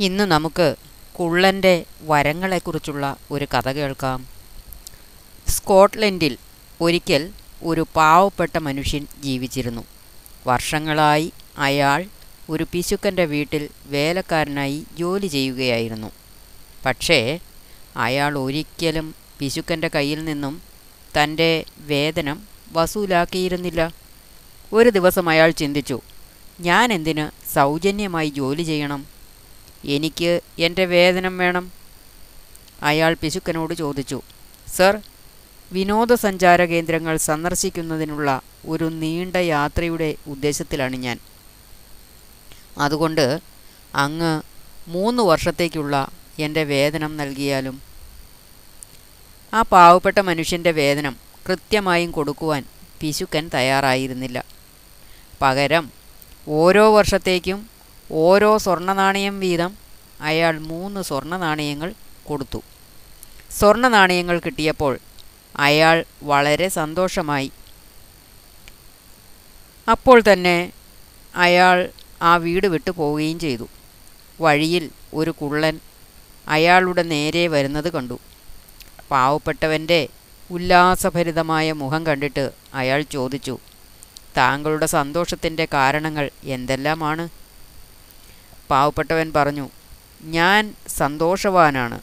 ഇന്ന് നമുക്ക് കുള്ളൻ്റെ വരങ്ങളെക്കുറിച്ചുള്ള ഒരു കഥ കേൾക്കാം. സ്കോട്ട്ലൻഡിൽ ഒരിക്കൽ ഒരു പാവപ്പെട്ട മനുഷ്യൻ ജീവിച്ചിരുന്നു. വർഷങ്ങളായി അയാൾ ഒരു പിശുക്കൻ്റെ വീട്ടിൽ വേലക്കാരനായി ജോലി ചെയ്യുകയായിരുന്നു. പക്ഷേ അയാൾ ഒരിക്കലും പിശുക്കൻ്റെ കയ്യിൽ നിന്നും തൻ്റെ വേതനം വസൂലാക്കിയിരുന്നില്ല. ഒരു ദിവസം അയാൾ ചിന്തിച്ചു, ഞാൻ എന്തിന് സൗജന്യമായി ജോലി ചെയ്യണം? എനിക്ക് എൻ്റെ വേതനം വേണം. അയാൾ പിശുക്കനോട് ചോദിച്ചു, സർ, വിനോദസഞ്ചാര കേന്ദ്രങ്ങൾ സന്ദർശിക്കുന്നതിനുള്ള ഒരു നീണ്ട യാത്രയുടെ ഉദ്ദേശത്തിലാണ് ഞാൻ. അതുകൊണ്ട് അങ്ങ് 3 വർഷത്തേക്കുള്ള എൻ്റെ വേതനം നൽകിയാലും. ആ പാവപ്പെട്ട മനുഷ്യൻ്റെ വേതനം കൃത്യമായും കൊടുക്കുവാൻ പിശുക്കൻ തയ്യാറായിരുന്നില്ല. പകരം ഓരോ വർഷത്തേക്കും ഓരോ സ്വർണ്ണനാണയം വീതം അയാൾ 3 സ്വർണ്ണനാണയങ്ങൾ കൊടുത്തു. സ്വർണ്ണനാണയങ്ങൾ കിട്ടിയപ്പോൾ അയാൾ വളരെ സന്തോഷമായി. അപ്പോൾ തന്നെ അയാൾ ആ വീട് വിട്ടു പോവുകയും ചെയ്തു. വഴിയിൽ ഒരു കുള്ളൻ അയാളുടെ നേരെ വരുന്നത് കണ്ടു. പാവപ്പെട്ടവൻ്റെ ഉല്ലാസഭരിതമായ മുഖം കണ്ടിട്ട് അയാൾ ചോദിച്ചു, താങ്കളുടെ സന്തോഷത്തിൻ്റെ കാരണങ്ങൾ എന്തെല്ലാമാണ്? പാവപ്പെട്ടവൻ പറഞ്ഞു, ഞാൻ സന്തോഷവാനാണ്.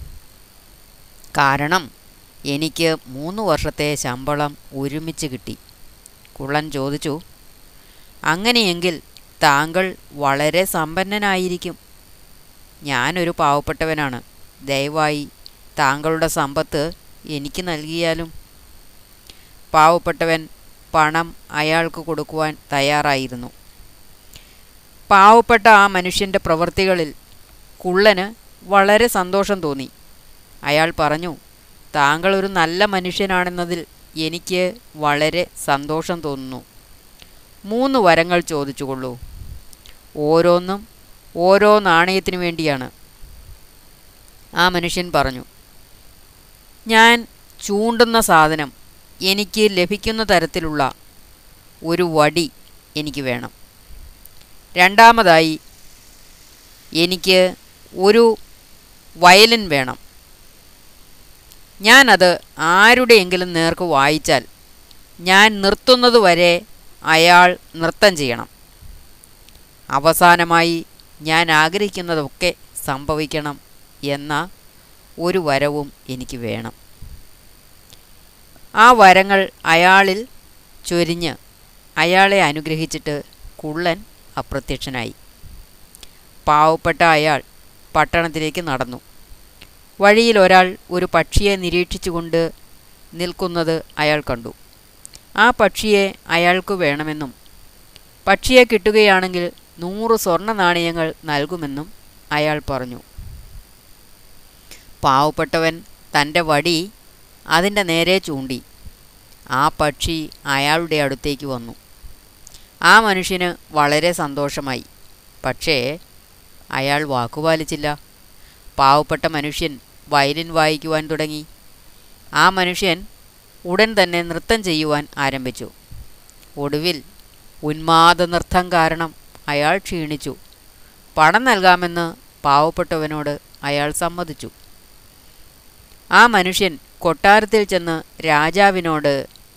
കാരണം എനിക്ക് 3 വർഷത്തെ ശമ്പളം ഒരുമിച്ച് കിട്ടി. കുള്ളൻ ചോദിച്ചു, അങ്ങനെയെങ്കിൽ താങ്കൾ വളരെ സമ്പന്നനായിരിക്കും. ഞാനൊരു പാവപ്പെട്ടവനാണ്. ദയവായി താങ്കളുടെ സമ്പത്ത് എനിക്ക് നൽകിയാലും. പാവപ്പെട്ടവൻ പണം അയാൾക്ക് കൊടുക്കുവാൻ തയ്യാറായിരുന്നു. പാവപ്പെട്ട ആ മനുഷ്യൻ്റെ പ്രവൃത്തികളിൽ കുള്ളന് വളരെ സന്തോഷം തോന്നി. അയാൾ പറഞ്ഞു, താങ്കൾ ഒരു നല്ല മനുഷ്യനാണെന്നതിൽ എനിക്ക് വളരെ സന്തോഷം തോന്നുന്നു. 3 വരങ്ങൾ ചോദിച്ചുകൊള്ളൂ. ഓരോന്നും ഓരോ നാണയത്തിനു വേണ്ടിയാണ്. ആ മനുഷ്യൻ പറഞ്ഞു, ഞാൻ ചൂണ്ടുന്ന സാധനം എനിക്ക് ലഭിക്കുന്ന തരത്തിലുള്ള ഒരു വടി എനിക്ക് വേണം. രണ്ടാമതായി എനിക്ക് ഒരു വയലിൻ വേണം. ഞാനത് ആരുടെയെങ്കിലും നേർക്ക് വായിച്ചാൽ ഞാൻ നിർത്തുന്നതുവരെ അയാൾ നൃത്തം ചെയ്യണം. അവസാനമായി ഞാൻ ആഗ്രഹിക്കുന്നതൊക്കെ സംഭവിക്കണം എന്ന ഒരു വരവും എനിക്ക് വേണം. ആ വരങ്ങൾ അയാളിൽ ചൊരിഞ്ഞ് അയാളെ അനുഗ്രഹിച്ചിട്ട് കുള്ളൻ അപ്രത്യക്ഷനായി. പാവപ്പെട്ട അയാൾ പട്ടണത്തിലേക്ക് നടന്നു. വഴിയിൽ ഒരാൾ ഒരു പക്ഷിയെ നിരീക്ഷിച്ചുകൊണ്ട് നിൽക്കുന്നത് അയാൾ കണ്ടു. ആ പക്ഷിയെ അയാൾക്ക് വേണമെന്നും പക്ഷിയെ കിട്ടുകയാണെങ്കിൽ 100 സ്വർണ്ണ നാണയങ്ങൾ നൽകുമെന്നും അയാൾ പറഞ്ഞു. പാവപ്പെട്ടവൻ തൻ്റെ വടി അതിൻ്റെ നേരെ ചൂണ്ടി. ആ പക്ഷി അയാളുടെ അടുത്തേക്ക് വന്നു. ആ മനുഷ്യന് വളരെ സന്തോഷമായി. പക്ഷേ അയാൾ വാക്കുപാലിച്ചില്ല. പാവപ്പെട്ട മനുഷ്യൻ വയലിൻ വായിക്കുവാൻ തുടങ്ങി. ആ മനുഷ്യൻ ഉടൻ തന്നെ നൃത്തം ചെയ്യുവാൻ ആരംഭിച്ചു. ഒടുവിൽ ഉന്മാദ നൃത്തം കാരണം അയാൾ ക്ഷീണിച്ചു. പണം നൽകാമെന്ന് പാവപ്പെട്ടവനോട് അയാൾ സമ്മതിച്ചു. ആ മനുഷ്യൻ കൊട്ടാരത്തിൽ ചെന്ന് രാജാവിനോട്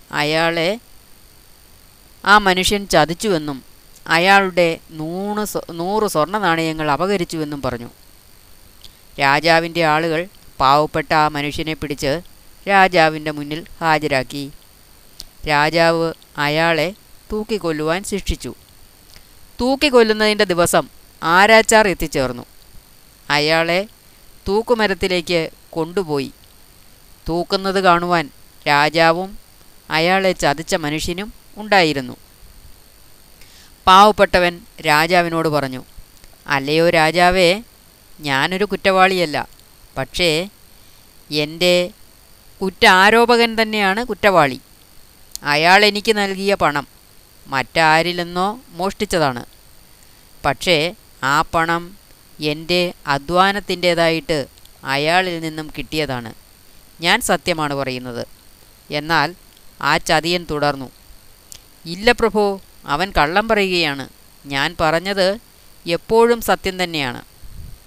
ആ മനുഷ്യൻ ചതിച്ചുവെന്നും അയാളുടെ 100 സ്വർണ്ണ നാണയങ്ങൾ അപഹരിച്ചുവെന്നും പറഞ്ഞു. രാജാവിൻ്റെ ആളുകൾ പാവപ്പെട്ട ആ മനുഷ്യനെ പിടിച്ച് രാജാവിൻ്റെ മുന്നിൽ ഹാജരാക്കി. രാജാവ് അയാളെ തൂക്കിക്കൊല്ലുവാൻ ശിക്ഷിച്ചു. തൂക്കിക്കൊല്ലുന്നതിൻ്റെ ദിവസം ആരാച്ചാർ എത്തിച്ചേർന്നു. അയാളെ തൂക്കുമരത്തിലേക്ക് കൊണ്ടുപോയി. തൂക്കുന്നത് കാണുവാൻ രാജാവും അയാളെ ചതിച്ച മനുഷ്യനും ഉണ്ടായിരുന്നു. പാവപ്പെട്ടവൻ രാജാവിനോട് പറഞ്ഞു, അല്ലയോ രാജാവേ, ഞാനൊരു കുറ്റവാളിയല്ല. പക്ഷേ എൻ്റെ കുറ്റാരോപകൻ തന്നെയാണ് കുറ്റവാളി. അയാൾ എനിക്ക് നൽകിയ പണം മറ്റാരിൽ നിന്നോ മോഷ്ടിച്ചതാണ്. പക്ഷേ ആ പണം എൻ്റെ അധ്വാനത്തിൻ്റേതായിട്ട് അയാളിൽ നിന്നും കിട്ടിയതാണ്. ഞാൻ സത്യമാണ് പറയുന്നത്. എന്നാൽ ആ ചതിയൻ തുടർന്നു, ഇല്ല പ്രഭോ, അവൻ കള്ളം പറയുകയാണ്. ഞാൻ പറഞ്ഞത് എപ്പോഴും സത്യം തന്നെയാണ്.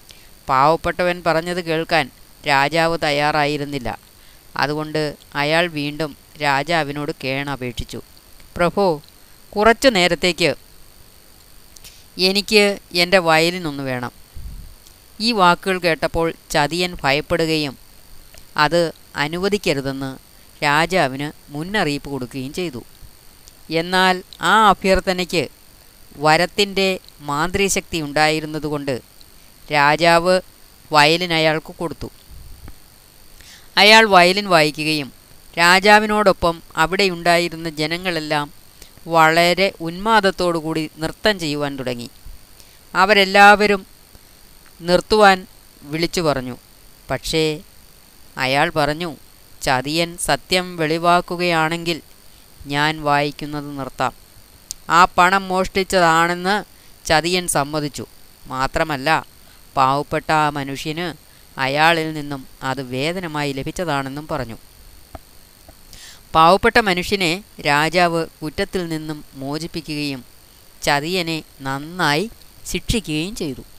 പാവപ്പെട്ടവൻ പറഞ്ഞത് കേൾക്കാൻ രാജാവ് തയ്യാറായിരുന്നില്ല. അതുകൊണ്ട് അയാൾ വീണ്ടും രാജാവിനോട് കേണപേക്ഷിച്ചു. പ്രഭോ, കുറച്ചു നേരത്തേക്ക് എനിക്ക് എൻ്റെ വയലിനൊന്ന് വേണം. ഈ വാക്കുകൾ കേട്ടപ്പോൾ ചതിയൻ ഭയപ്പെടുകയും അത് അനുവദിക്കരുതെന്ന് രാജാവിന് മുന്നറിയിപ്പ് കൊടുക്കുകയും ചെയ്തു. എന്നാൽ ആ അഭ്യർത്ഥനയ്ക്ക് വരത്തിൻ്റെ മാന്ത്രികശക്തി ഉണ്ടായിരുന്നതുകൊണ്ട് രാജാവ് വയലിൻ അയാൾക്ക് കൊടുത്തു. അയാൾ വയലിൻ വായിക്കുകയും രാജാവിനോടൊപ്പം അവിടെയുണ്ടായിരുന്ന ജനങ്ങളെല്ലാം വളരെ ഉന്മാദത്തോടുകൂടി നൃത്തം ചെയ്യുവാൻ തുടങ്ങി. അവരെല്ലാവരും നിർത്തുവാൻ വിളിച്ചു പറഞ്ഞു. പക്ഷേ അയാൾ പറഞ്ഞു, ചതിയൻ സത്യം വെളിവാക്കുകയാണെങ്കിൽ ഞാൻ വായിക്കുന്നത് നിർത്താം. ആ പണം മോഷ്ടിച്ചതാണെന്ന് ചതിയൻ സമ്മതിച്ചു. മാത്രമല്ല, പാവപ്പെട്ട ആ മനുഷ്യന് അയാളിൽ നിന്നും അത് വേതനമായി ലഭിച്ചതാണെന്നും പറഞ്ഞു. പാവപ്പെട്ട മനുഷ്യനെ രാജാവ് കുറ്റത്തിൽ നിന്നും മോചിപ്പിക്കുകയും ചതിയനെ നന്നായി ശിക്ഷിക്കുകയും ചെയ്തു.